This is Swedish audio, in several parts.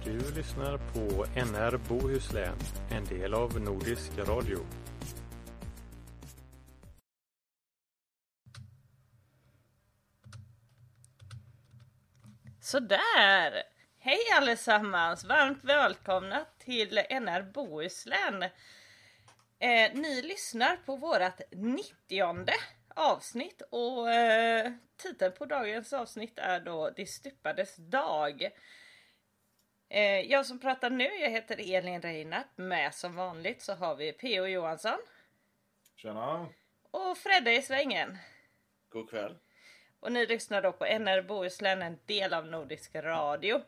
Du lyssnar på NR Bohuslän, en del av Nordisk Radio. Sådär! Hej allesammans! Varmt välkomna till NR Bohuslän. Ni lyssnar på vårat 90:e avsnitt och titeln på dagens avsnitt är då Det stupades dag. Jag som pratar nu, jag heter Elin Reinhardt. Med som vanligt så har vi P.O. Johansson. Tjena! Och Fredde i svängen. God kväll. Och ni lyssnar då på NR Bohuslän, en del av Nordisk Radio.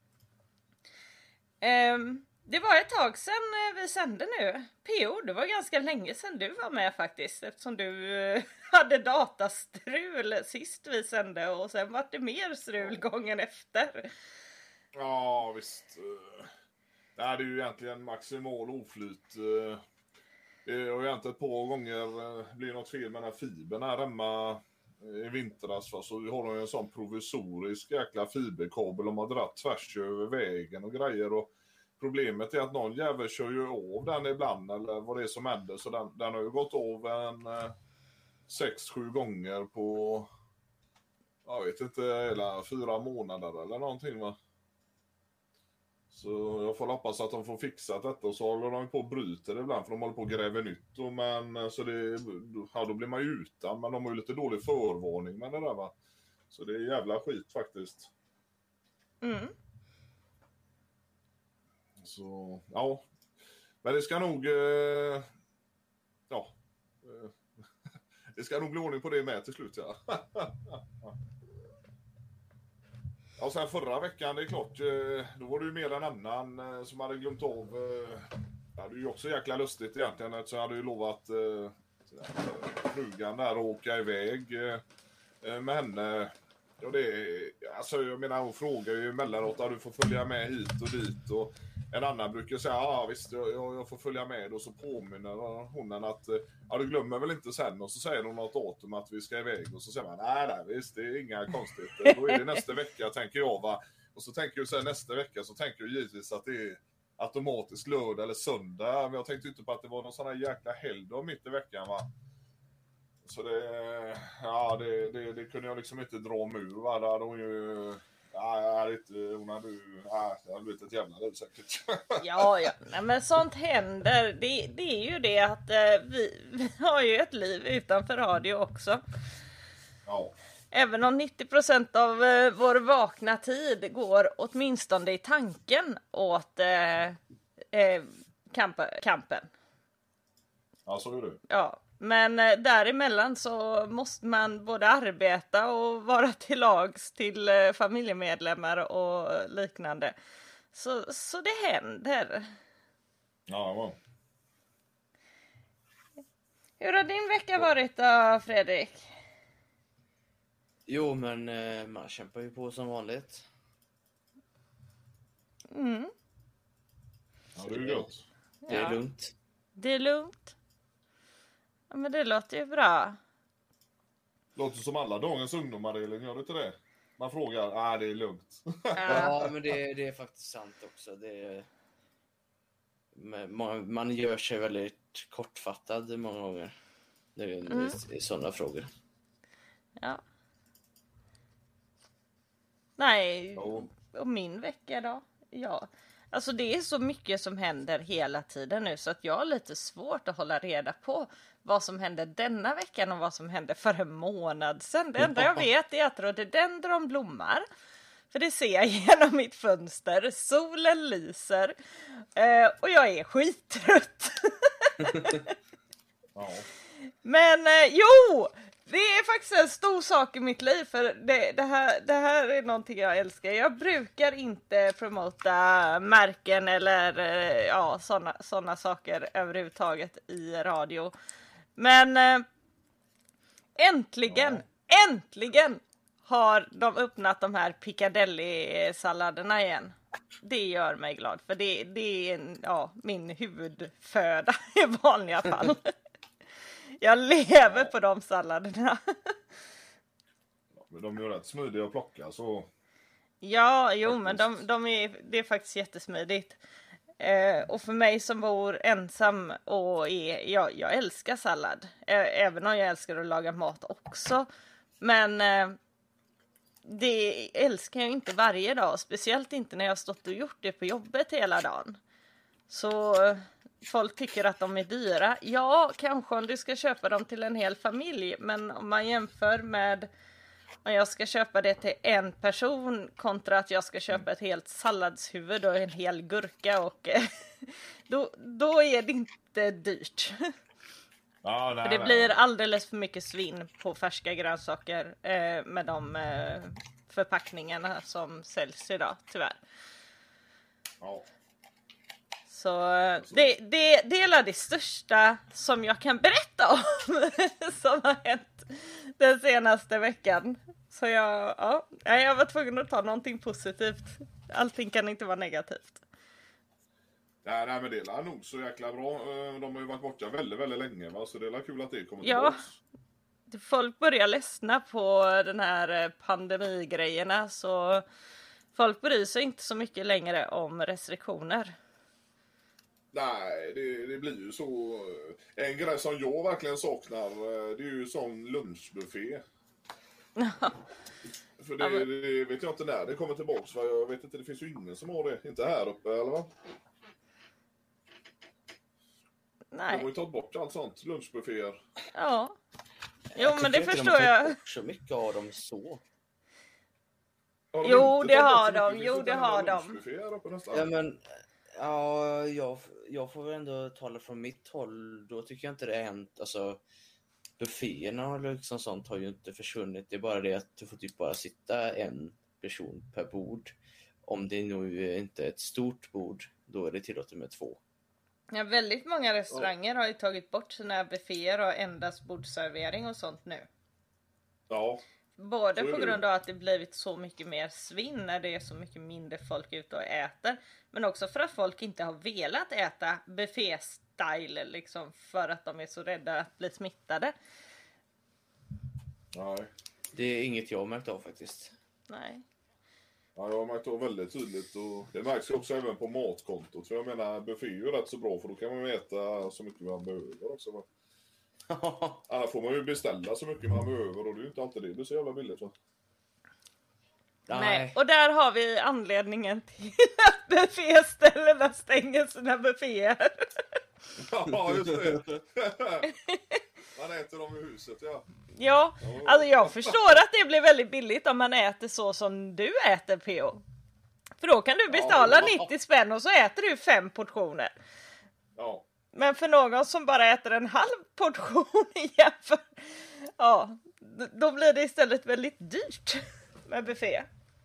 Det var ett tag sedan vi sände nu. P.O., det var ganska länge sedan du var med faktiskt. Eftersom du hade datastrul sist vi sände. Och sen var det mer strul gången efter. Ja, visst. Det är ju egentligen maximal oflyt. Det har ju inte ett par gånger blivit något fel med den här fibern här hemma i vintras. Så vi har en sån provisorisk jäkla fiberkabel och man drar tvärs över vägen och grejer. Och problemet är att någon jävel kör ju av den ibland eller vad det är som händer. Så den har ju gått av en 6-7 gånger på, jag vet inte, hela 4 månader eller någonting va. Så jag får hoppas att de får fixat detta och så håller de på och bryter ibland för de håller på och gräver nytt. Men så då blir man ju utan, men de har ju lite dålig förvarning med det där va. Så det är jävla skit faktiskt. Mm. Så, ja. Men det ska nog, det ska nog bli ordning på det med till slut ja. Ja, sen förra veckan, det är klart, då var det ju mer än annan som hade glömt av. Det hade ju också jäkla lustigt egentligen, så jag hade ju lovat frugan där att åka iväg med henne. Ja, alltså jag menar, hon frågar ju emellanåt att du får följa med hit och dit och en annan brukar säga, ja visst jag får följa med och så påminner hon att ja du glömmer väl inte sen och så säger hon något datum att vi ska iväg och så säger man, nej visst det är inga konstigheter, då är det nästa vecka tänker jag va, och så tänker jag så här, nästa vecka så tänker jag givetvis att det är automatiskt lördag eller söndag, men jag tänkte inte på att det var någon sån här jäkla helgdag mitt i veckan va. Så det kunde jag liksom inte dra om ur va, där hade hon ju hon hade blivit ett jävla liv säkert. Ja. Nej, men sånt händer. Det är ju det att vi har ju ett liv utanför radio också. Ja. Även om 90% av vår vakna tid går åtminstone i tanken åt kampen. Ja, så är det. Ja. Men däremellan så måste man både arbeta och vara till lags till familjemedlemmar och liknande. Så det händer. Ja. Hur har din vecka varit då, Fredrik? Jo, men man kämpar ju på som vanligt. Mm. Ja, det är ju gott. Det är lugnt. Det är lugnt. Ja, men det låter ju bra. Låter som alla dagens ungdomar, Elin, gör det inte det? Man frågar, det är lugnt. Ja, men det är faktiskt sant också. Man gör sig väldigt kortfattad många gånger. Det är sådana frågor. Ja. Nej, och min vecka då? Ja. Alltså det är så mycket som händer hela tiden nu så att jag har lite svårt att hålla reda på vad som hände denna veckan och vad som hände för en månad sedan. Det enda jag vet är att rhododendron blommar. För det ser jag genom mitt fönster. Solen lyser. Och jag är skittrött. Ja. Men jo! Det är faktiskt en stor sak i mitt liv för det här är någonting jag älskar. Jag brukar inte promota märken eller såna saker överhuvudtaget i radio. Men äntligen har de öppnat de här Piccadilly-salladerna igen. Det gör mig glad för det är min huvudföda i vanliga fall. Jag lever på de salladerna. Men de är ju rätt smidiga att plocka så. Ja, jo, men det är faktiskt jättesmidigt. Och för mig som bor ensam och jag älskar sallad. Även om jag älskar att laga mat också. Men det älskar jag inte varje dag. Speciellt inte när jag har stått och gjort det på jobbet hela dagen. Så folk tycker att de är dyra. Ja, kanske om du ska köpa dem till en hel familj. Men om man jämför med om jag ska köpa det till en person kontra att jag ska köpa ett helt salladshuvud och en hel gurka. Och då är det inte dyrt. Ja, nej, För det blir alldeles för mycket svinn på färska grönsaker med de förpackningarna som säljs idag, tyvärr. Ja. Så det är det största som jag kan berätta om som har hänt den senaste veckan. Så jag var tvungen att ta någonting positivt. Allting kan inte vara negativt. Nej, men det är nog så jäkla bra. De har ju varit borta väldigt, väldigt länge, va? Så det är kul att det kommer Ja. tillbaka. Folk börjar ledsna på den här pandemigrejerna, så folk bryr sig inte så mycket längre om restriktioner. Nej, det blir ju så. En grej som jag verkligen saknar, det är ju sån lunchbuffé. För det vet jag inte när det kommer tillbaka. För jag vet inte, det finns ju ingen som har det. Inte här uppe, eller va? Nej. De har ju tagit bort allt sånt, lunchbufféer. Ja. Jo, men det tycker inte förstår de har jag. tagit bort så mycket av dem så. Har de Jo, inte det tagit bort har så de. mycket? Jo, Finns det inte har några de. lunchbufféer uppe nästan? Ja, men ja, jag får väl ändå tala från mitt håll. Då tycker jag inte det har hänt. Alltså, bufféerna och liksom sånt har ju inte försvunnit. Det är bara det att du får typ bara sitta en person per bord. Om det nu inte är ett stort bord, då är det tillåtet med 2. Ja, väldigt många restauranger har ju tagit bort sina bufféer och endast bordservering och sånt nu. Ja. Både Så är på det. grund av att det blivit så mycket mer svinn när det är så mycket mindre folk ute och äter. Men också för att folk inte har velat äta buffé-style liksom, för att de är så rädda att bli smittade. Nej. Det är inget jag har märkt av faktiskt. Nej. Ja, jag har märkt det väldigt tydligt, och det märks ju också även på matkontot. För jag menar, buffé är ju rätt så bra, för då kan man ju äta så mycket man behöver också. Va? Annars får man ju beställa så mycket man behöver, och det är ju inte alltid det blir så jävla billigt. Va? Nej. Och där har vi anledningen till att bufféställena stänger sina bufféer. Ja, just det. Man äter dem i huset, ja. Ja, alltså jag förstår att det blir väldigt billigt om man äter så som du äter, P.O. För då kan du betala 90 spänn och så äter du 5 portioner. Ja. Men för någon som bara äter en halv portion jämför, ja, då blir det istället väldigt dyrt med buffé.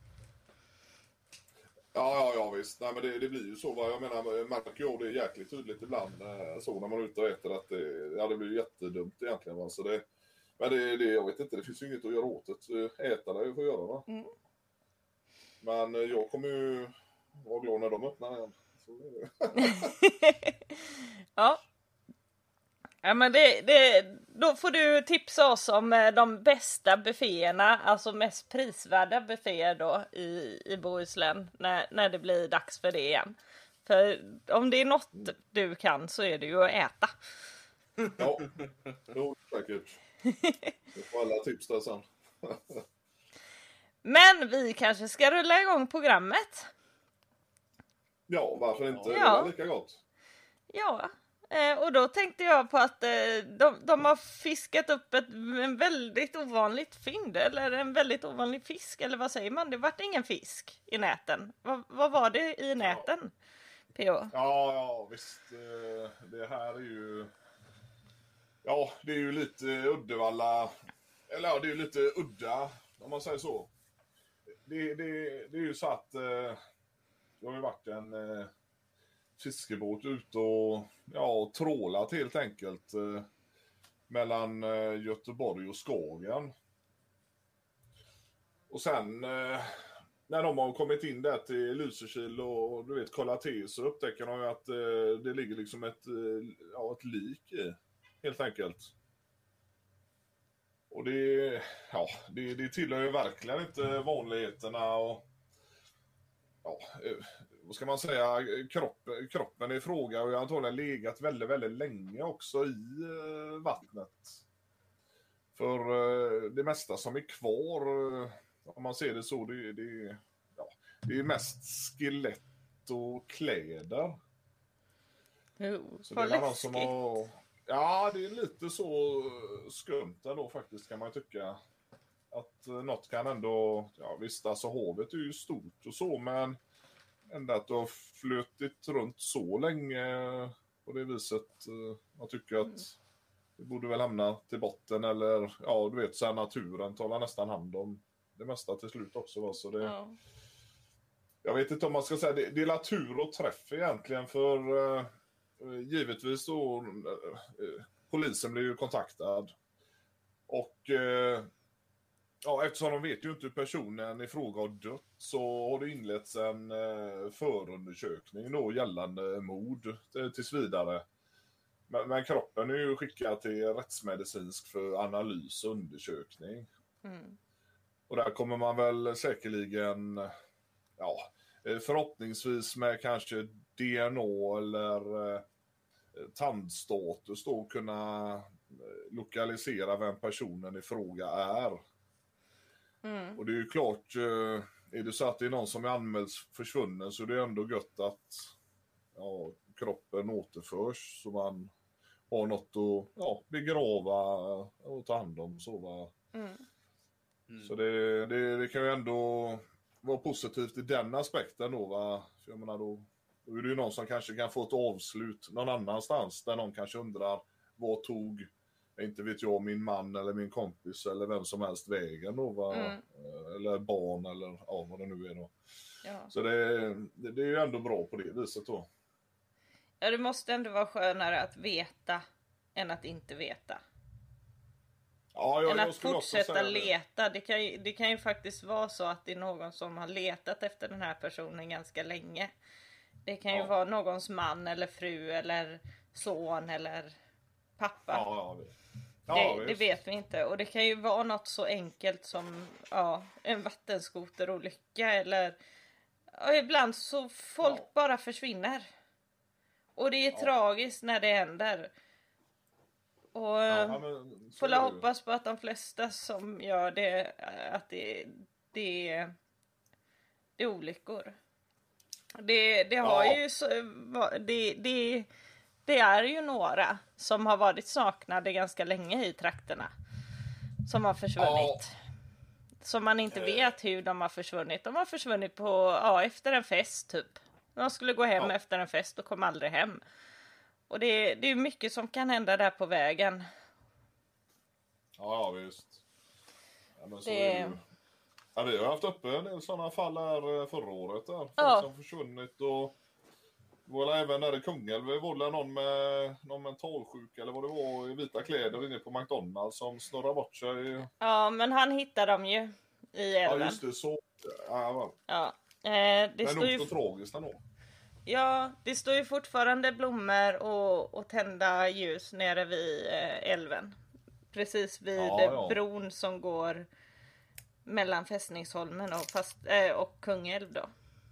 Ja, visst. Nej, men det blir ju så. Va? Jag menar, märker jag det är jäkligt tydligt ibland så när man är ute och äter att det blir jättedumt egentligen. Va? Så men jag vet inte, det finns ju inget att göra åt det. Äta det får göra, va? Mm. Men jag kommer ju vara glad när de öppnar igen. Så är det. Ja. Ja, men då får du tipsa oss om de bästa bufféerna, alltså mest prisvärda bufféer då i Bohuslän när det blir dags för det igen. För om det är något du kan så är det ju att äta. Ja, jo, säkert. Vi får alla tips där sen. Men vi kanske ska rulla igång programmet. Ja, varför inte? Ja. Det är lika gott. Ja. Och då tänkte jag på att de har fiskat upp en väldigt ovanligt fynd, eller en väldigt ovanlig fisk, eller vad säger man? Det vart ingen fisk i näten. Vad var det i näten, P.O.? Ja, visst. Det här är ju... Ja, det är ju lite Uddevalla... Eller ja, det är ju lite udda, om man säger så. Det är ju så att... Det har ju varit en... fiskebåt ut och trålat helt enkelt mellan Göteborg och Skagen. Och sen när de har kommit in där till Lysekil och du vet kollat till, så upptäcker de ju att det ligger liksom ett lik i, helt enkelt. Och det tillhör ju verkligen inte vanligheterna, och ja, vad ska man säga, kroppen i fråga och jag har antagligen legat väldigt, väldigt länge också i vattnet. För det mesta som är kvar, om man ser det så, det är mest skelett och kläder. Så det är någon som har, ja, det är lite så skumt ändå faktiskt, kan man tycka. Att något kan ändå, ja visst, alltså havet är ju stort och så, men ändå att du har flutit runt så länge på det viset. Jag tycker att det borde väl hamna till botten, eller ja, du vet, så här, naturen talar nästan hand om det mesta till slut också. Va? Så det, Ja. Jag vet inte om man ska säga, det är tur och träff egentligen, för givetvis då polisen blir ju kontaktad och ja, eftersom de vet ju inte hur personen i fråga har dött, så har det inletts en förundersökning då gällande mord tills vidare. Men kroppen är ju skickad till rättsmedicinsk för analys och undersökning. Och där kommer man väl säkerligen, ja, förhoppningsvis med kanske DNA eller tandstatus då kunna lokalisera vem personen i fråga är. Och det är ju klart, är det så att det är någon som är anmälts försvunnen, så det är ändå gött att kroppen återförs så man har något att begrava och ta hand om. Så, va? Så det kan ju ändå vara positivt i den aspekten då, va? För jag menar då är det ju någon som kanske kan få ett avslut någon annanstans, där någon kanske undrar vad tog, inte vet jag, min man eller min kompis eller vem som helst vägen då, va? Eller barn eller vad det nu är då. Ja. Så det är ju ändå bra på det viset då. Ja, det måste ändå vara skönare att veta än att inte veta. Ja, än att fortsätta leta. Det kan ju faktiskt vara så att det är någon som har letat efter den här personen ganska länge. Det kan ju vara någons man eller fru eller son eller pappa. Det vet vi inte. Och det kan ju vara något så enkelt som en vattenskoterolycka eller ibland så folk bara försvinner. Och det är tragiskt när det händer. Och får hoppas på att de flesta som gör det, att det är olyckor. Det har ju det är ju några som har varit saknade ganska länge i trakterna, som har försvunnit. Som man inte vet hur de har försvunnit. De har försvunnit på efter en fest typ. De skulle gå hem efter en fest och kom aldrig hem. Och det är mycket som kan hända där på vägen. Ja, visst. Ja, men så är det. Ja, vi har haft uppe en del sådana fall här förra året där. Folk som försvunnit, och det var även där i Kungälv. Det var någon med någon mentalsjuk eller vad det var i vita kläder inne på McDonalds som snurrar bort sig. Ja, men han hittade dem ju i älven. Ja, just det. Så. Ja. Det står ju så tragiskt ändå. Ja, det står ju fortfarande blommor och tända ljus nere vid älven. Precis vid bron som går mellan Fästningsholmen och Kungälv då.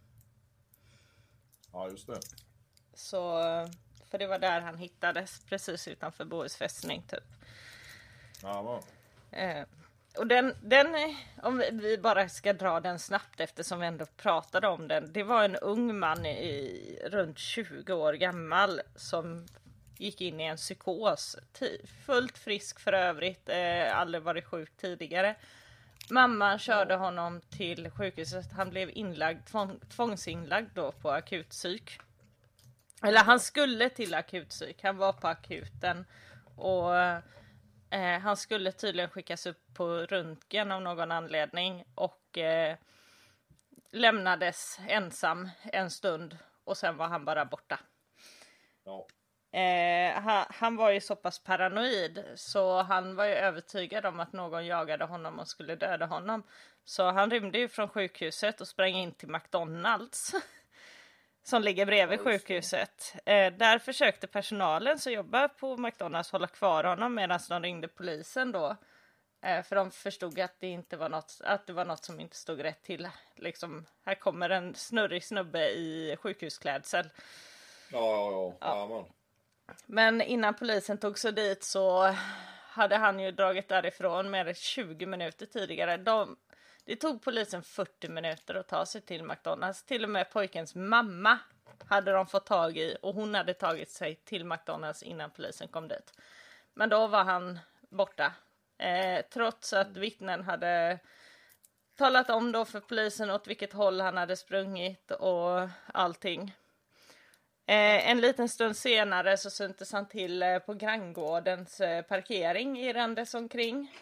Ja, just det. Så, för det var där han hittades, precis utanför Bohus fästning typ. Ja, och den, om vi bara ska dra den snabbt eftersom vi ändå pratade om den. Det var en ung man runt 20 år gammal som gick in i en psykos. Fullt frisk för övrigt, aldrig varit sjuk tidigare. Mamman körde honom till sjukhuset. Han blev tvångsinlagd då på akutpsyk. Eller han skulle till akutpsyk. Han var på akuten och han skulle tydligen skickas upp på röntgen av någon anledning och lämnades ensam en stund och sen var han bara borta. Ja. Han var ju så pass paranoid så han var ju övertygad om att någon jagade honom och skulle döda honom. Så han rymde ju från sjukhuset och sprang in till McDonalds som ligger bredvid sjukhuset. Där försökte personalen som jobbar på McDonalds hålla kvar honom medan de ringde polisen då. För de förstod att det inte var något som inte stod rätt till. Liksom, här kommer en snurrig snubbe i sjukhusklädsel. Ja, man. Men innan polisen tog sig dit så hade han ju dragit därifrån med 20 minuter tidigare. Det tog polisen 40 minuter att ta sig till McDonalds. Till och med pojkens mamma hade de fått tag i, och hon hade tagit sig till McDonalds innan polisen kom dit. Men då var han borta. Trots att vittnen hade talat om då för polisen åt vilket håll han hade sprungit och allting. En liten stund senare så syntes han till på granngårdens parkering i rändes omkring.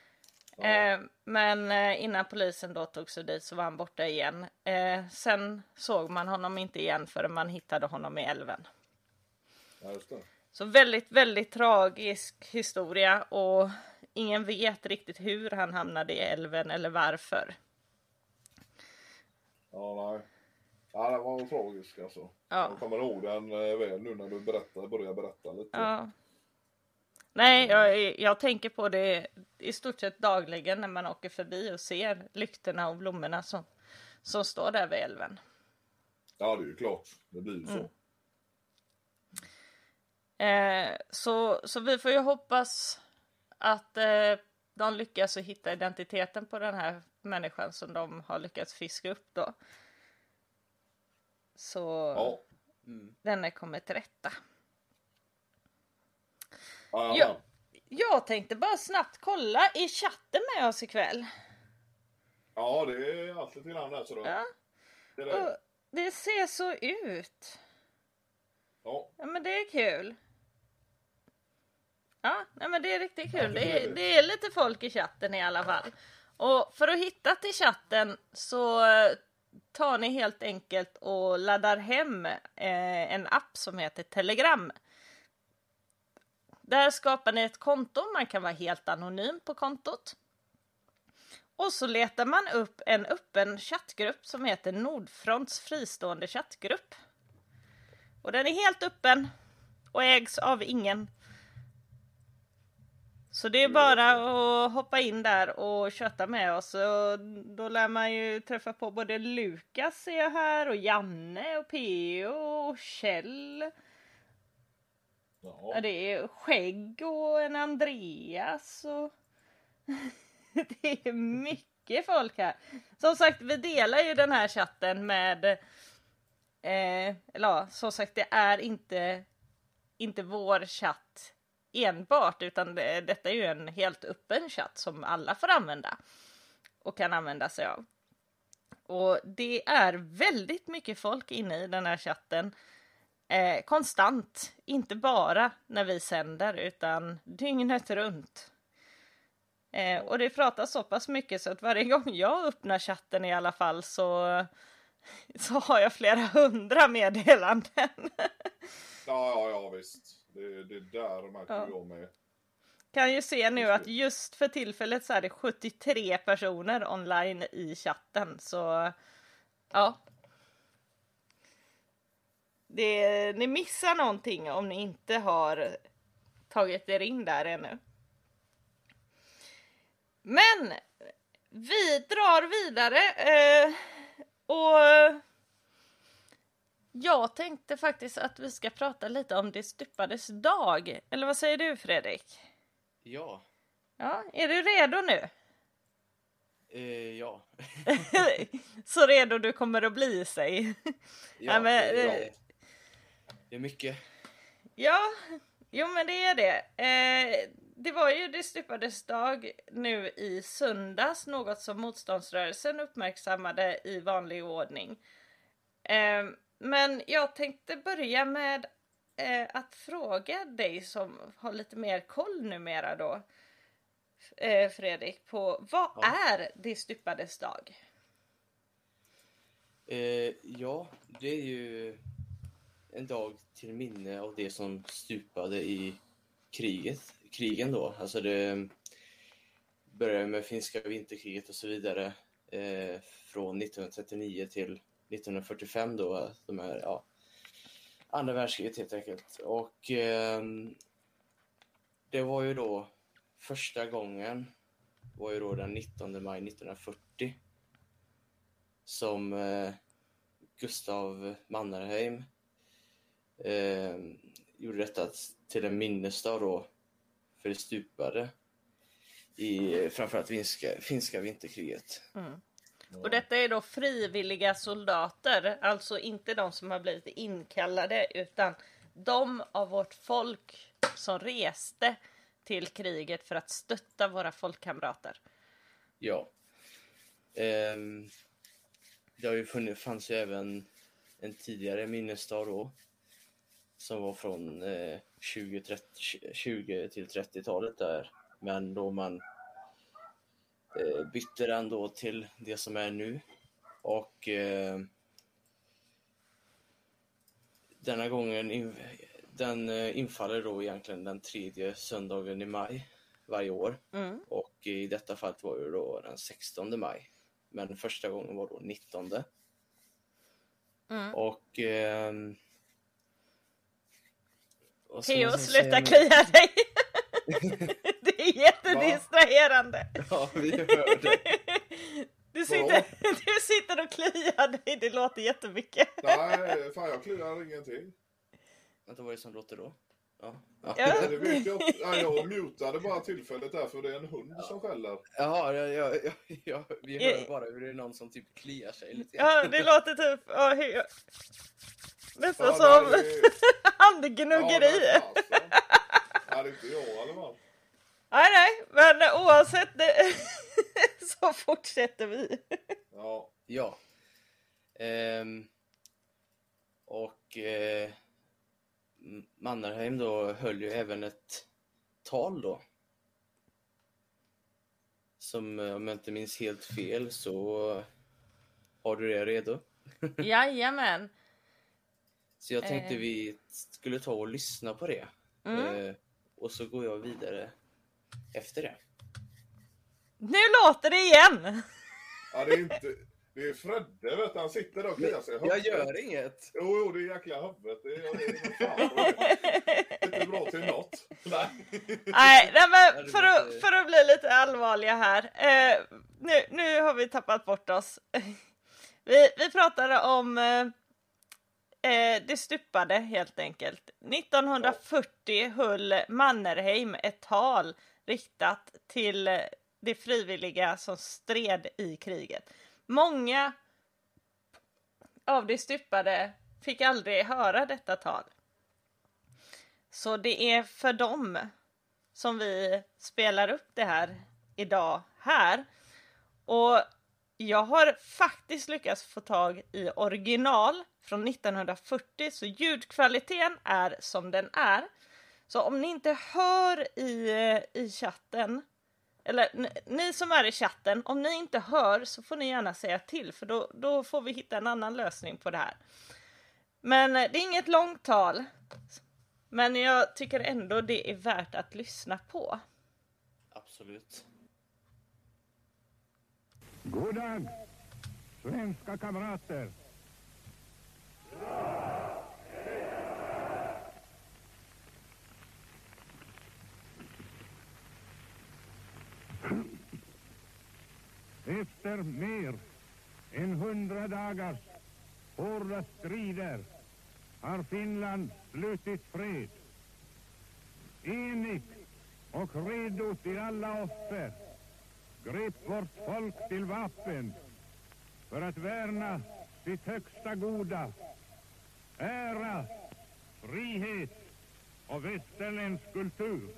Men innan polisen då tog sig dit så var han borta igen. Sen såg man honom inte igen förrän man hittade honom i älven. Ja, just det. Så väldigt, väldigt tragisk historia, och ingen vet riktigt hur han hamnade i älven eller varför. Ja, nej. Ja, det var tragiskt alltså. Ja. Jag kommer ihåg den väl nu när du börjar berätta lite. Ja. Nej, jag tänker på det i stort sett dagligen när man åker förbi och ser lyktorna och blommorna som står där vid älven. Ja, det är ju klart. Det blir ju så. Så vi får ju hoppas att de lyckas att hitta identiteten på den här människan som de har lyckats fiska upp då. Så den är kommit till rätta. Jag tänkte bara snabbt kolla i chatten med oss ikväll. Ja, det är alltid till andra så då. Ja. Det ser så ut. Ja, men det är kul. Ja, men det är riktigt kul. Det är lite folk i chatten i alla fall. Och för att hitta till chatten så tar ni helt enkelt och laddar hem en app som heter Telegram. Där skapar ni ett konto. Man kan vara helt anonym på kontot. Och så letar man upp en öppen chattgrupp som heter Nordfronts fristående chattgrupp. Och den är helt öppen och ägs av ingen. Så det är bara att hoppa in där och köta med oss. Och då lär man ju träffa på både Lukas ser jag här, och Janne och Peo och Kjell. Ja, det är Skägg och en Andreas och det är mycket folk här. Som sagt, vi delar ju den här chatten med som sagt, det är inte vår chatt enbart, utan detta är ju en helt öppen chatt som alla får använda och kan använda sig av. Och det är väldigt mycket folk inne i den här chatten. Konstant, inte bara när vi sänder utan dygnet runt. Och det pratas så pass mycket så att varje gång jag öppnar chatten i alla fall så har jag flera 100 meddelanden. Ja, visst. Det där märker jag med. Kan ju se nu att just för tillfället så är det 73 personer online i chatten. Så ja. Ni missar någonting om ni inte har tagit er in där ännu. Men vi drar vidare och jag tänkte faktiskt att vi ska prata lite om det stupades dag. Eller vad säger du, Fredrik? Ja. Ja, är du redo nu? Ja. Så redo du kommer att bli, sig. Ja, det är mycket. Ja, jo men det är det. Det var ju det stupades dag nu i söndags, något som motståndsrörelsen uppmärksammade i vanlig ordning. Men jag tänkte börja med att fråga dig som har lite mer koll numera då, Fredrik, på vad är det stupades dag? Ja, det är ju en dag till minne av det som stupade i krigen då. Alltså det började med finska vinterkriget och så vidare från 1939 till 1945 då, de här, andra världskriget helt enkelt. Och det var ju då första gången var ju då den 19 maj 1940 som Gustav Mannerheim gjorde detta till en minnesdag då för det stupade i framförallt finska vinterkriget. Och detta är då frivilliga soldater, alltså inte de som har blivit inkallade utan de av vårt folk som reste till kriget för att stötta våra folkkamrater. Ja. Det har ju fanns ju även en tidigare minnesdag då som var från 20 till 30-talet där, men då man bytte den då till det som är nu, och denna gången den infaller då egentligen den 3:e söndagen i maj varje år, och i detta fallet var det då den 16 maj, men första gången var då 19. Och Theo, sluta klia dig! Det är jättedistraherande. Ja, vi hör det. Du sitter och kliar dig, det låter jättemycket. Nej, fan jag kliar ingenting. Vad var det som låter då? Ja. Det vet jag mutade bara tillfället där för det är en hund som skäller. Jaha, vi hör bara hur det är någon som typ kliar sig lite. Ja, det låter typ nästan som handgnuggeri. Ja, det är inte jag i alla fall. Nej, men oavsett det, så fortsätter vi. Ja. Mannerheim då höll ju även ett tal då. Som, om jag inte minns helt fel, så har du det redo? Jajamän. Så jag tänkte vi skulle ta och lyssna på det. Och så går jag vidare efter det. Nu låter det igen! Ja, det är inte... Det är Fredde, vet du, han sitter där och kliar sig. Jag gör inget. Jo, det är jäkla huvudet. Det är inte bra till något. Nej, men för att bli lite allvarliga här. Nu har vi tappat bort oss. Vi pratade om det stupade helt enkelt. 1940 höll Mannerheim ett tal riktat till de frivilliga som stred i kriget. Många av de stupade fick aldrig höra detta tal. Så det är för dem som vi spelar upp det här idag här. Och jag har faktiskt lyckats få tag i original från 1940, så ljudkvaliteten är som den är. Så om ni inte hör i chatten, eller ni som är i chatten, om ni inte hör så får ni gärna säga till, för då får vi hitta en annan lösning på det här. Men det är inget långt tal, men jag tycker ändå det är värt att lyssna på. Absolut. God dag, svenska kamrater. Efter mer än 100 dagars hårda strider har Finland slutit fred. Enigt och redo till alla offer grep vårt folk till vapen för att värna sitt högsta goda, ära, frihet och västerländsk kultur.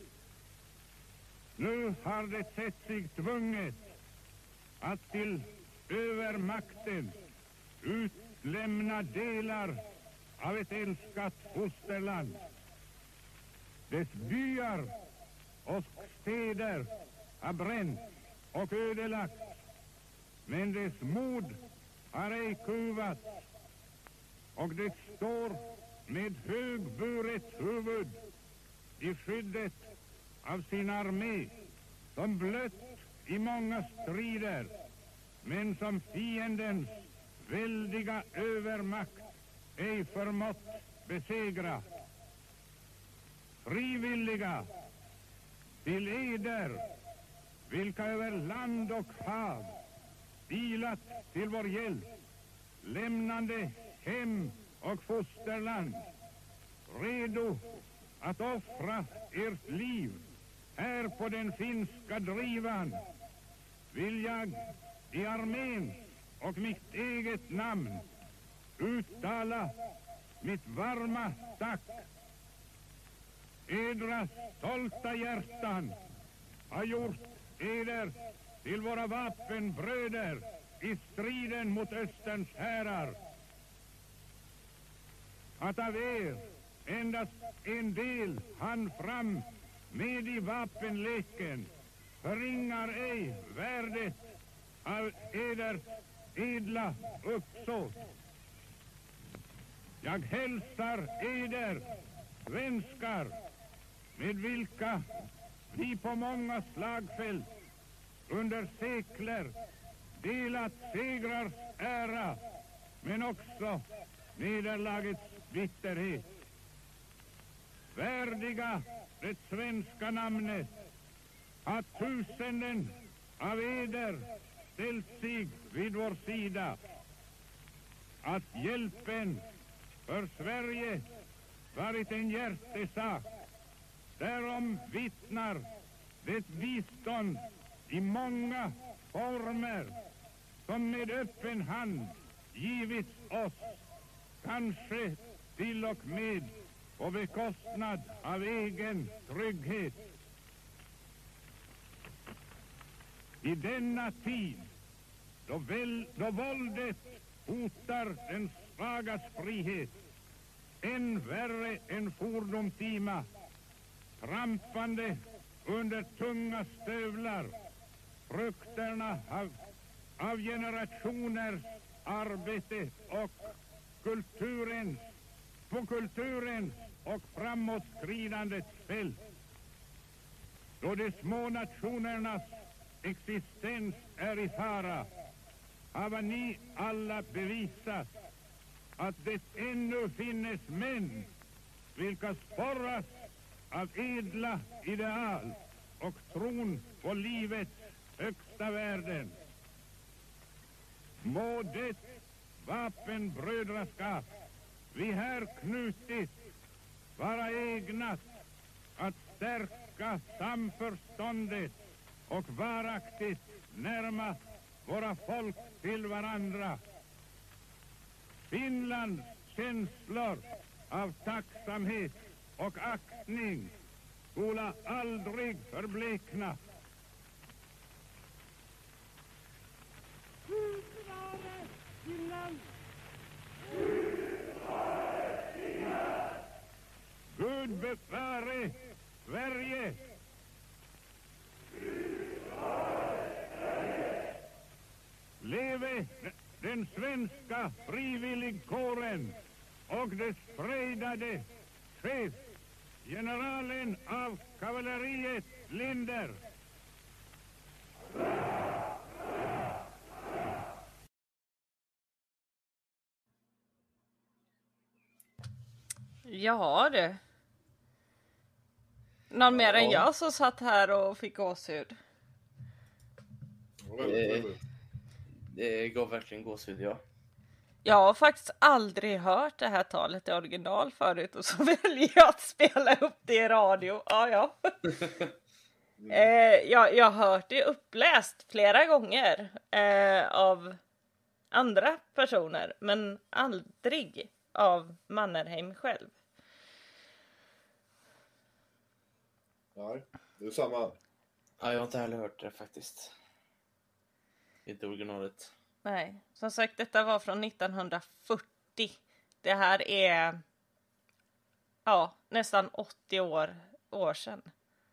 Nu har det sett sig tvunget att till övermakten utlämna delar av ett älskat fosterland. Dess byar och städer har bränt och ödelagts, men dess mod har ej kuvats, och det står med högburet huvud i skyddet av sin armé, som blött i många strider, men som fiendens väldiga övermakt ej förmått besegra. Frivilliga, till eder vilka över land och hav stilat till vår hjälp, lämnande hem och fosterland, redo att offra ert liv här på den finska drivan, vill jag i armén och mitt eget namn uttala mitt varma tack. Edra stolta hjärtan har gjort eder till våra vapenbröder i striden mot Österns härar. Att av er endast en del hann fram med i vapenleken förringar ej värdet av eders edla uppsåt. Jag hälsar eder, svenskar, med vilka vi på många slagfält under sekler delat segrars ära, men också nederlagets bitterhet. Värdiga det svenska namnet har tusenden av eder ställt sig vid vår sida. Att hjälpen för Sverige varit en hjärtesak, därom vittnar det bistånd i många former som med öppen hand givits oss, kanske till och med på bekostnad av egen trygghet. I denna tid då våldet hotar den svagas frihet, än värre än fordomtima, trampande under tunga stövlar, frukterna av generationers arbete och på kulturens och framåtskridandets fält. Då de små nationernas existens är i fara, har ni alla bevisat att det ännu finnes män vilka sporras av edla ideal och tron på livets högsta värden. Må det vapenbrödraskap vi här knutit vara ägnat att stärka samförståndet och varaktigt närma våra folk till varandra. Finlands känslor av tacksamhet och aktning skola aldrig förblekna. Gud bevare Finland! Gud bevare Sverige! Leve den svenska frivilligkåren och dess frejdade chef, generalen av kavalleriet Linder. Ja du. Någon mer än jag som satt här och fick gåshud? Det gav verkligen gåshud, ja. Jag har faktiskt aldrig hört det här talet i original förut, och så väljer jag att spela upp det i radio. Ja. Jag har hört det uppläst flera gånger av andra personer, men aldrig av Mannerheim själv. Nej, det är samma. Ja, jag har inte heller hört det faktiskt. Inte originalet. Nej, som sagt, detta var från 1940. Det här är nästan 80 år sedan.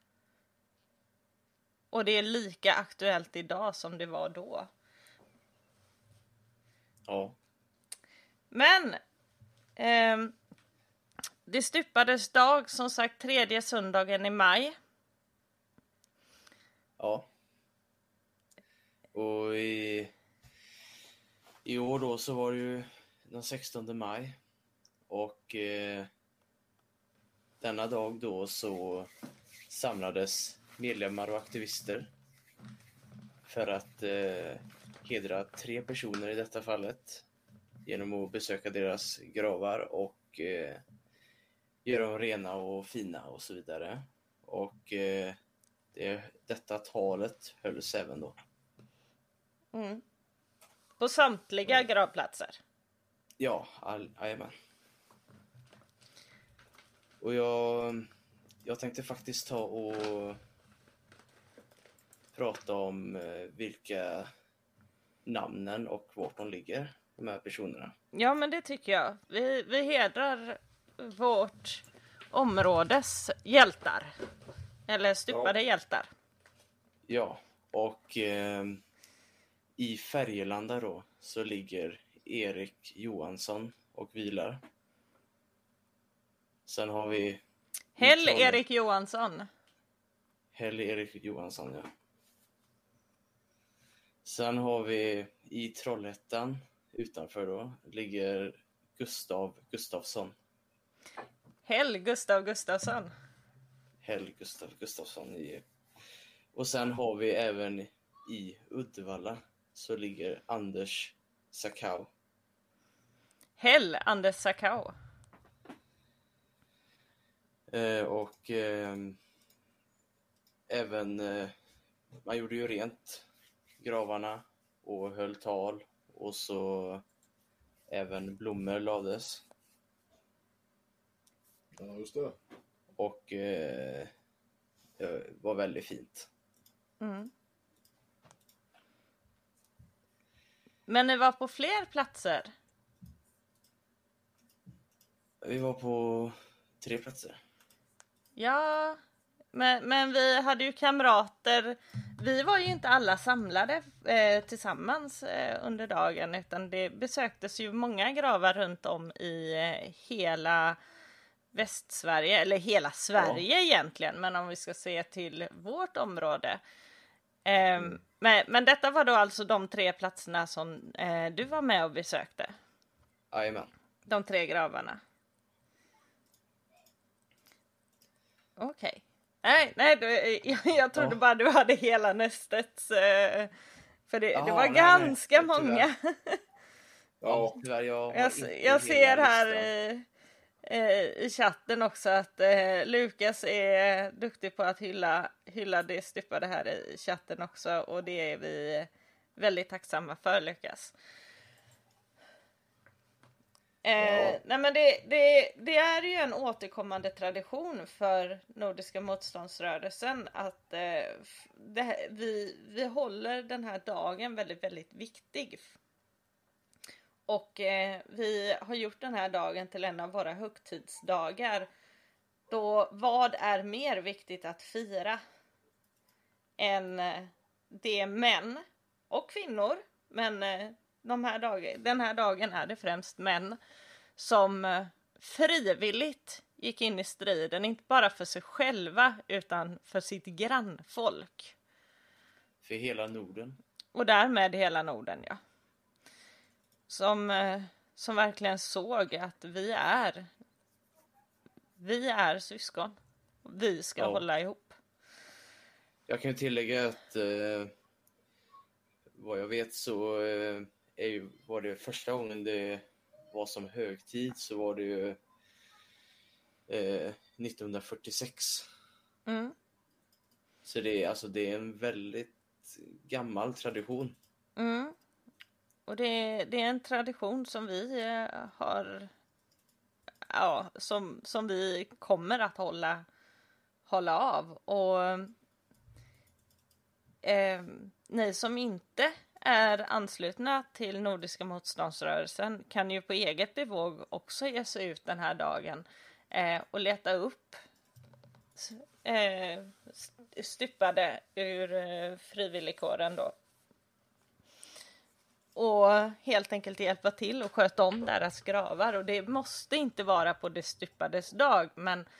Och det är lika aktuellt idag som det var då. Ja. Men det stupades dag, som sagt, 3:e söndagen i maj. Ja. Och i år då så var det ju den 16 maj. Och denna dag då så samlades medlemmar och aktivister för att hedra 3 personer i detta fallet genom att besöka deras gravar och göra dem rena och fina och så vidare. Och detta talet hölls även då. Mm. På samtliga gravplatser? Ja, jajamän. Och jag tänkte faktiskt ta och prata om vilka namnen och vart de ligger, de här personerna. Ja, men det tycker jag. Vi hedrar vårt områdes hjältar. Eller stupade hjältar. Ja, och i Färgelanda då så ligger Erik Johansson och vilar. Sen har vi Erik Johansson. Erik Johansson, ja. Sen har vi i Trollhättan utanför då ligger Gustav Gustafsson. Gustav Gustafsson. Gustav Gustafsson. Och sen har vi även i Uddevalla så ligger Anders Sakau. Anders Sakau. Och även man gjorde ju rent gravarna och höll tal, och så även blommor lades. Ja, just det. Och det var väldigt fint. Mm. Men ni var på fler platser? Vi var på 3 platser. Ja, men vi hade ju kamrater. Vi var ju inte alla samlade tillsammans under dagen, utan det besöktes ju många gravar runt om i hela Västsverige, eller hela Sverige egentligen, men om vi ska se till vårt område. Men detta var då alltså de 3 platserna som du var med och besökte? Jajamän. De 3 gravarna. Okej. Nej, jag trodde bara du hade hela nästet. För det var ganska många. Ja, tyvärr, jag ser här i chatten också att Lukas är duktig på att hylla det stupade här i chatten också. Och det är vi väldigt tacksamma för, Lukas. Nej, men det är ju en återkommande tradition för Nordiska motståndsrörelsen att vi håller den här dagen väldigt, väldigt viktig. Och vi har gjort den här dagen till en av våra högtidsdagar. Då vad är mer viktigt att fira än det män och kvinnor, men den här dagen är det främst män som frivilligt gick in i striden, inte bara för sig själva utan för sitt grannfolk. För hela Norden. Och därmed hela Norden, ja. Som verkligen såg att vi är syskon. Vi ska hålla ihop. Jag kan tillägga att vad jag vet så var det första gången det var som högtid, så var det ju 1946. Mm. Så det är en väldigt gammal tradition. Mm. Och det är en tradition som vi har, ja, som vi kommer att hålla av. Och ni som inte är anslutna till Nordiska motståndsrörelsen kan ju på eget bevåg också ge sig ut den här dagen och leta upp stupade ur frivilligkåren då. Och helt enkelt hjälpa till och sköta om deras gravar. Och det måste inte vara på det stupades dag, men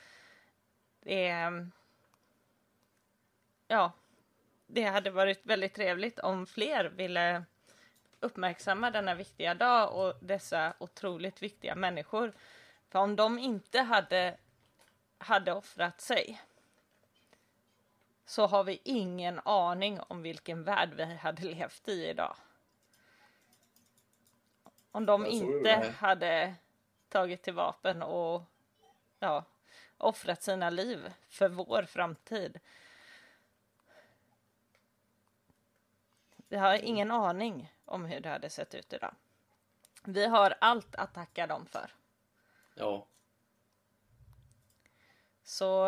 det hade varit väldigt trevligt om fler ville uppmärksamma denna viktiga dag och dessa otroligt viktiga människor. För om de inte hade offrat sig, så har vi ingen aning om vilken värld vi hade levt i idag. Om de inte hade tagit till vapen och offrat sina liv för vår framtid. Vi har ingen aning om hur det hade sett ut idag. Vi har allt att tacka dem för. Ja. Så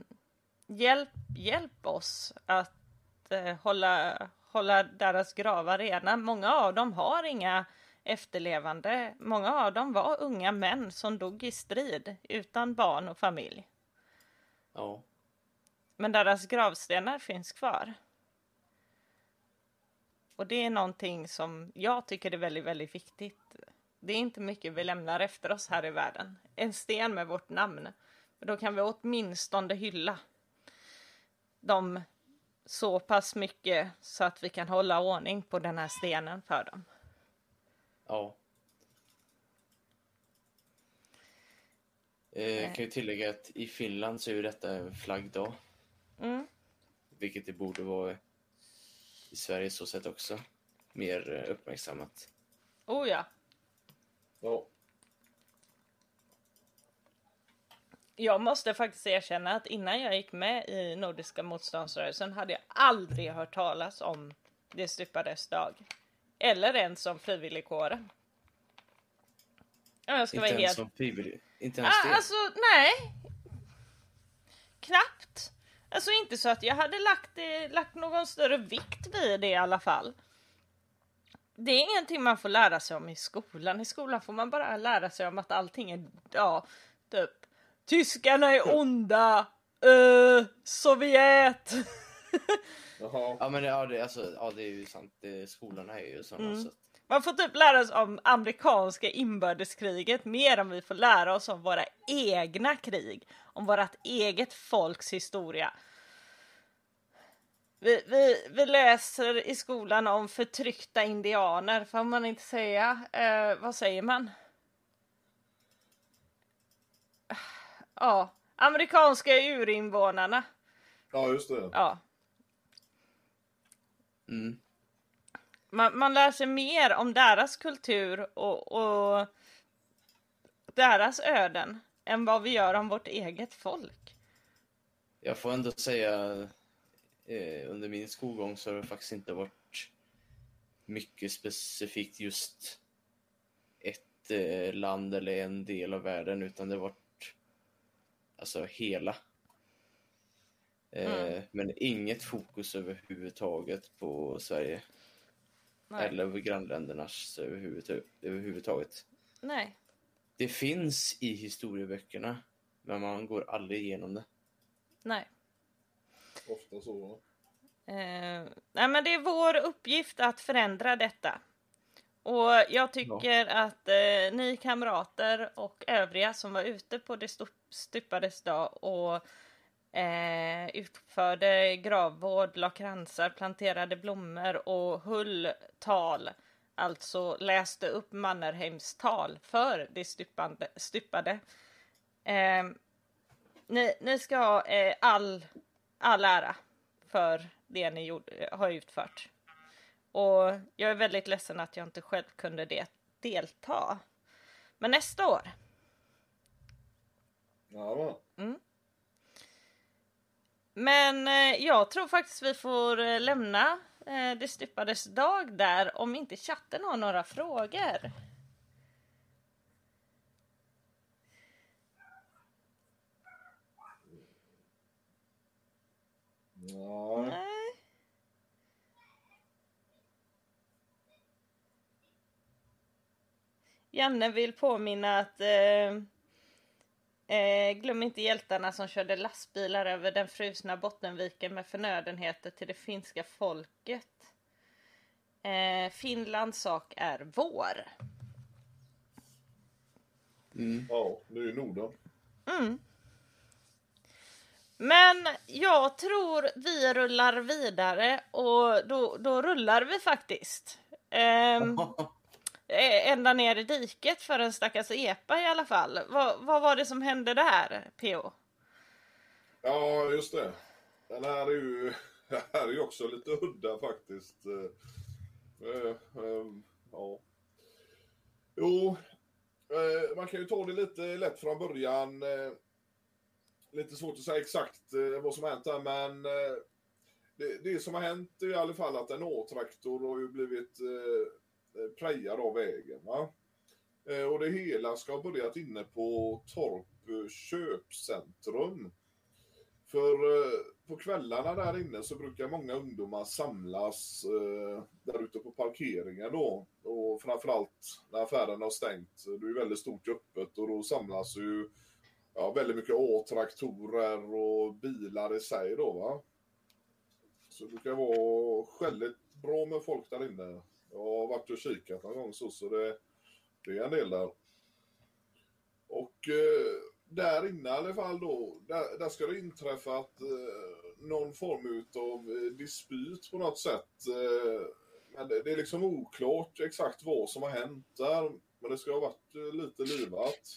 hjälp oss att hålla deras gravar rena. Många av dem har inga efterlevande. Många av dem var unga män som dog i strid utan barn och familj. Ja. Men deras gravstenar finns kvar. Och det är någonting som jag tycker är väldigt, väldigt viktigt. Det är inte mycket vi lämnar efter oss här i världen. En sten med vårt namn. Då kan vi åtminstone hylla dem så pass mycket så att vi kan hålla ordning på den här stenen för dem. Ja. Jag kan ju tillägga att i Finland så är ju detta en flaggdag. Mm. Vilket det borde vara i Sverige så sett också. Mer uppmärksammat. Oh ja. Ja. Jag måste faktiskt erkänna att innan jag gick med i Nordiska motståndsrörelsen hade jag aldrig hört talas om det stupades dag. Eller ens om frivilligkåren. Jag ska Inte vara ens helt... som frivillig. Inte ens det. Alltså, nej. Knappt. Alltså inte så att jag hade lagt någon större vikt vid det i alla fall. Det är ingenting man får lära sig om i skolan. I skolan får man bara lära sig om att allting är, typ, tyskarna är onda, Sovjet. Jaha. Ja, men det är ju sant. Skolorna är ju sådana. Så. Man får typ lära sig om amerikanska inbördeskriget mer än vi får lära oss om våra egna krig. Om vårt eget folks historia. Vi läser i skolan om förtryckta indianer. Får man inte säga? Vad säger man? Ja, amerikanska urinvånarna. Ja, just det. Ja. Mm. Man lär sig mer om deras kultur och deras öden än vad vi gör om vårt eget folk. Jag får ändå säga under min skolgång så har det faktiskt inte varit mycket specifikt just ett land eller en del av världen, utan det har varit alltså hela. Men inget fokus överhuvudtaget på Sverige. Nej. Eller över grannländernas överhuvudtaget. Nej. Det finns i historieböckerna, men man går aldrig igenom det. Nej. Ofta så. Nej, men det är vår uppgift att förändra detta. Och jag tycker att ni kamrater och övriga som var ute på det stupades dag och utförde gravvård, la kransar, planterade blommor och höll tal, alltså läste upp Mannerheims tal för det stupade. Ni ska ha all ära för det ni har utfört. Och jag är väldigt ledsen att jag inte själv kunde delta. Men nästa år. Ja. Men jag tror faktiskt vi får lämna det stupades dag där, om inte chatten har några frågor. Ja. Nej. Janne vill påminna att glöm inte hjältarna som körde lastbilar över den frusna Bottenviken med förnödenheter till det finska folket. Finlands sak är vår. Ja, det är ju Norden. Men jag tror vi rullar vidare, och då rullar vi faktiskt. Ända ner i diket för en stackars epa i alla fall. Vad var det som hände där, P.O.? Ja, just det. Den här är ju också lite udda faktiskt. Ja. Jo, man kan ju ta det lite lätt från början. Lite svårt att säga exakt vad som har hänt här, men det som har hänt är i alla fall att en A-traktor har ju blivit prejad av vägen. Va? Och det hela ska ha börjat inne på Torp köpcentrum. För på kvällarna där inne så brukar många ungdomar samlas där ute på parkeringen då. Och framförallt när affären har stängt. Det är väldigt stort öppet och då samlas ju väldigt mycket A-traktorer och bilar i sig då, va. Så det brukar vara väldigt bra med folk där inne. Jag har varit och kikat någon gång så det är en del där. Och där inne i alla fall då, där ska det inträffa att någon form av dispyt på något sätt. Men det är liksom oklart exakt vad som har hänt där. Men det ska ha varit lite livat.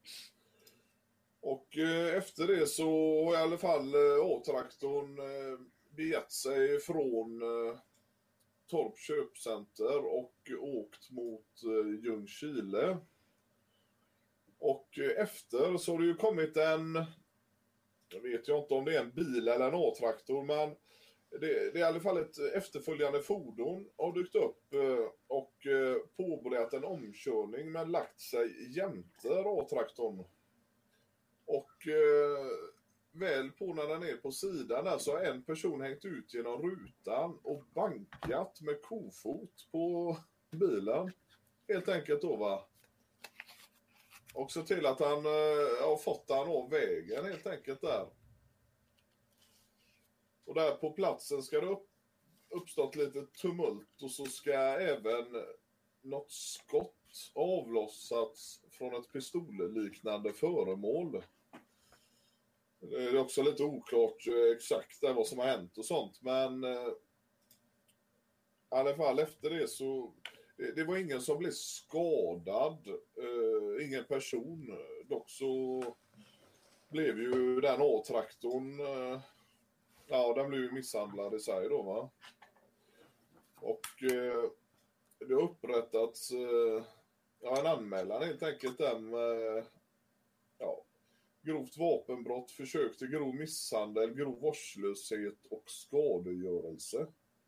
Och efter det så har i alla fall A-traktorn begett sig från Torp köpcenter och åkt mot Ljungskile. Och efter så har det ju kommit jag vet ju inte om det är en bil eller en A-traktor, men det är i alla fall ett efterföljande fordon har dykt upp och påbörjat en omkörning men lagt sig jämte A-traktorn. Och väl på när den är på sidan där så har en person hängt ut genom rutan och bankat med kofot på bilen. Helt enkelt då, va. Och så till att han har fått han av vägen helt enkelt där. Och där på platsen ska det uppstått lite tumult och så ska även något skott avlossats från ett pistolliknande föremål. Det är också lite oklart exakt vad som har hänt och sånt, men i alla fall efter det så det var ingen som blev skadad, ingen person. Dock så blev ju den A-traktorn den blev ju misshandlad i sig då, va. Och det har upprättats en anmälan helt enkelt där med grovt vapenbrott, försök till grov misshandel, grov vårdslöshet och skadegörelse.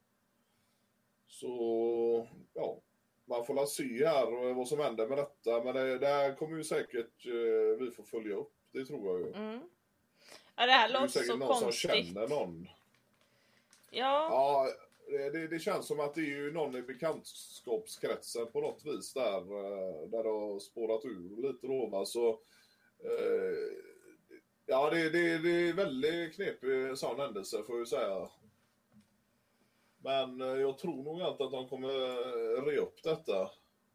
Så man får se här vad som händer med detta, men det här kommer ju säkert vi får följa upp, det tror jag ju. Mm. Ja, det här låter så någon konstigt. Som känner någon. Ja. Det känns som att det är ju någon i bekantskapskretsen på något vis där det har spårat ur lite då, va? Så det är väldigt knepig sån händelse får jag säga. Men jag tror nog inte att de kommer re upp detta.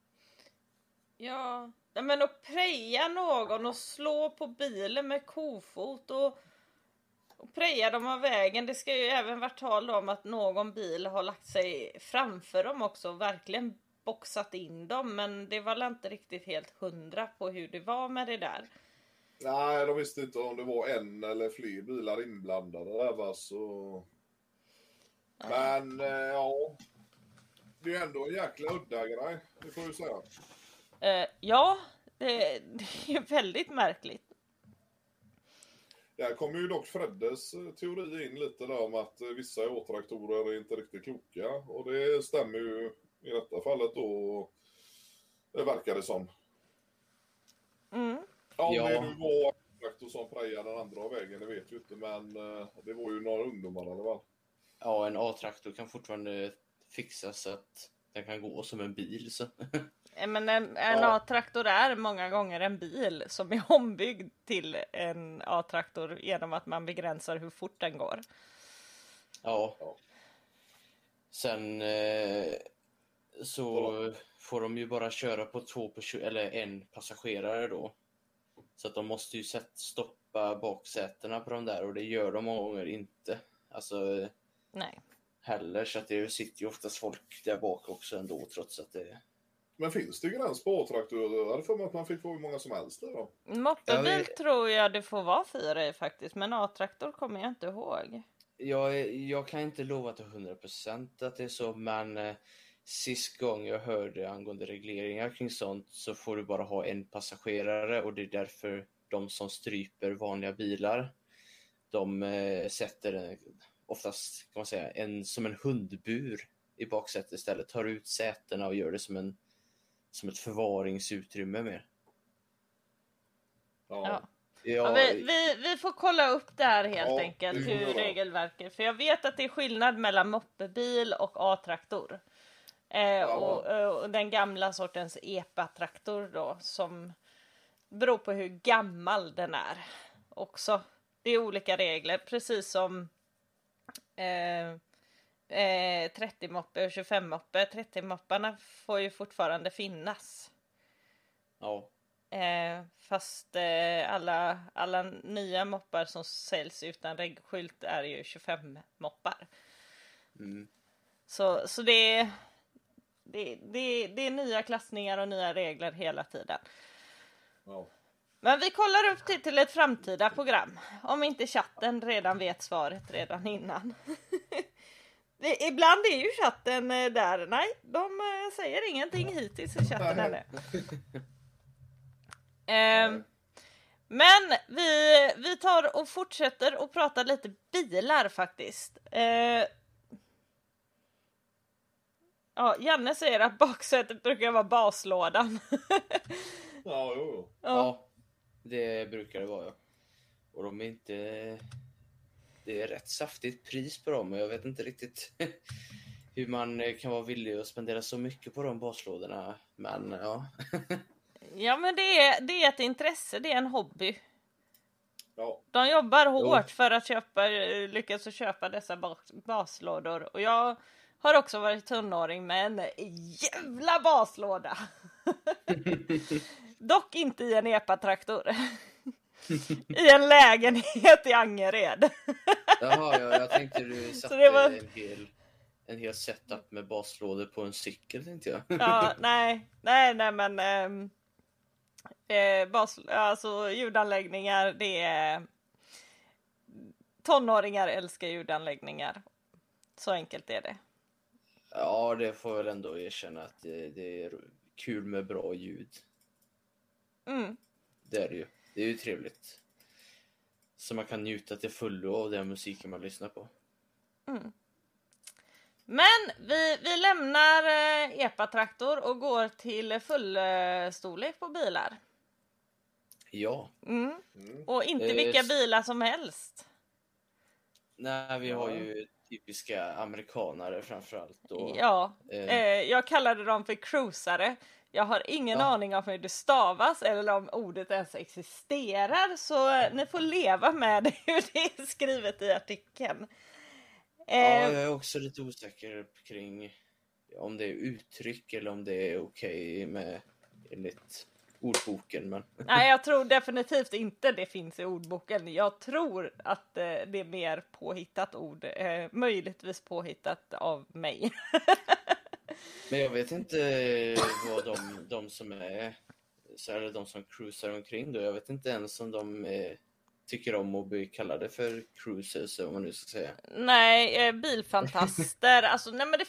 Ja, men att preja någon och slå på bilen med kofot och preja dem av vägen. Det ska ju även vara tal om att någon bil har lagt sig framför dem också och verkligen boxat in dem. Men det var inte riktigt helt 100 på hur det var med det där. Nej, de visste inte om det var en eller fler bilar inblandade där, va, så... Men det är ändå en jäkla udda grej, det får jag säga. Det är väldigt märkligt. Där kommer ju dock Freddes teori in lite där om att vissa A-traktorer är inte riktigt kloka. Och det stämmer ju i detta fallet då. Det verkar det som. Mm. Om det nu var A-traktor som prejade den andra vägen, det vet vi inte. Men det var ju några ungdomar i alla fall. Ja, en A-traktor kan fortfarande fixas så att den kan gå som en bil. Så. Men en A-traktor är många gånger en bil som är ombyggd till en A-traktor genom att man begränsar hur fort den går. Ja. Sen så får de ju bara köra på eller en passagerare då. Så att de måste ju stoppa baksätena på de där och det gör de många gånger inte. Alltså nej. Heller, så att det sitter ju oftast folk där bak också ändå trots att det... Men finns det gräns på A-traktor? Jag hade för mig att man fick få hur många som helst där då. Moppebil tror jag det får vara 4 i faktiskt, men A-traktor kommer jag inte ihåg. Jag kan inte lova till 100% att det är så, men sist gång jag hörde angående regleringar kring sånt så får du bara ha en passagerare, och det är därför de som stryper vanliga bilar, de sätter oftast, kan man säga, som en hundbur i baksätet istället, tar ut sätena och gör det som ett förvaringsutrymme mer. Ja. Ja, Vi får kolla upp det här helt enkelt, hur regelverket. För jag vet att det är skillnad mellan moppebil och A-traktor. Och den gamla sortens EPA-traktor då, som beror på hur gammal den är också. Det är olika regler, precis som 30-moppe och 25-moppe. 30-mopparna får ju fortfarande finnas. Ja. Fast alla nya moppar som säljs utan regskylt är ju 25-moppar. Så det är nya klassningar och nya regler hela tiden. Ja. Men vi kollar upp till ett framtida program. Om inte chatten redan vet svaret redan innan. Ibland är ju chatten där. Nej, de säger ingenting hittills i chatten ännu. Men vi tar och fortsätter och pratar lite bilar faktiskt. Janne säger att baksätet brukar vara baslådan. Ja, det brukar det vara. Ja. Och de är inte... Det är rätt saftigt pris på dem, och jag vet inte riktigt hur man kan vara villig att spendera så mycket på de baslådorna. Men ja. Ja, men det är ett intresse, det är en hobby. Ja. De jobbar hårt för att lyckas köpa dessa baslådor. Och jag har också varit tonåring med en jävla baslåda. Dock inte i en EPA-traktor. I en lägenhet i Angered. Jaha, jag tänkte du satte en hel setup med baslådor på en cykel, tänkte jag. Ja, nej men alltså ljudanläggningar, det är tonåringar älskar ljudanläggningar. Så enkelt är det. Ja, det får jag väl ändå erkänna att det är kul med bra ljud. Det är det ju. Det är ju trevligt. Så man kan njuta till fullo av den musiken man lyssnar på. Men vi lämnar EPA-traktor och går till fullstorlek på bilar. Ja. Och inte vilka bilar som helst. Nej, vi har ju typiska amerikanare framförallt. Och, jag kallade dem för cruisare. Jag har ingen aning om hur det stavas eller om ordet ens existerar. Så ni får leva med hur det är skrivet i artikeln. Jag är också lite osäker kring om det är uttryck eller om det är okej med enligt ordboken. Men... Nej, jag tror definitivt inte det finns i ordboken. Jag tror att det är mer påhittat ord. Möjligtvis påhittat av mig. Men jag vet inte vad de som är så är det de som cruisar omkring då. Jag vet inte ens om de tycker om att bli kallade för cruisers, om man nu ska säga. Nej, bilfantaster. Alltså, nej, men det